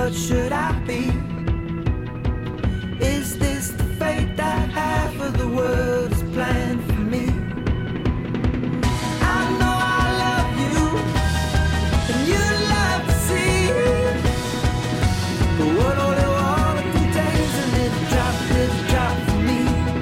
But should I be? Is this the fate that half of the world is planned for me? I know I love you, and you love to see. But what only water contains a little drop for me.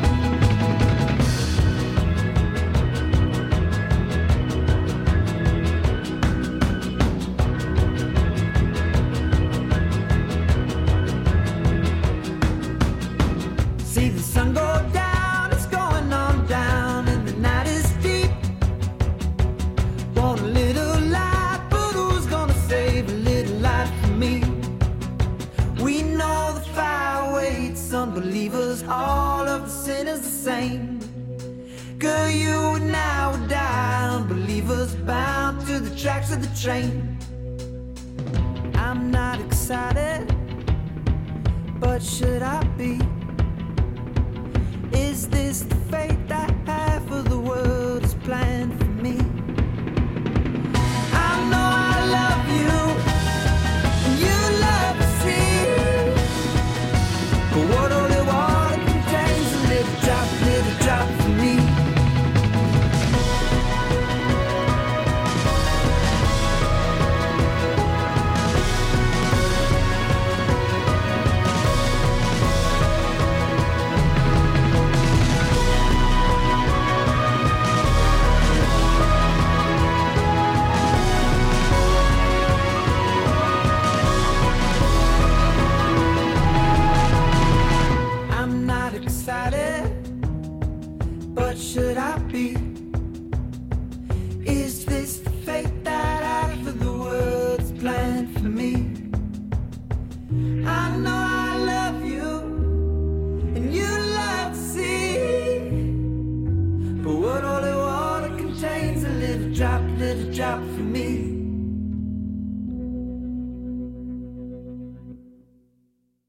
See the sun go down, it's going on down, and the night is deep. Want a little light, but who's gonna save a little light for me? We know the fire waits unbelievers, all of the sinners the same. Girl, you and I would die, unbelievers bound to the tracks of the train. I'm not excited, but should I be? Is this the fate that half of the world is planned for me? I know I love you, and you love to see. But what only water contains a little drop for me. I'm not excited, but should I be? Is this the fate that half of the world's planned for me? I know I love you, and you love to see. But what only water contains a little drop for me.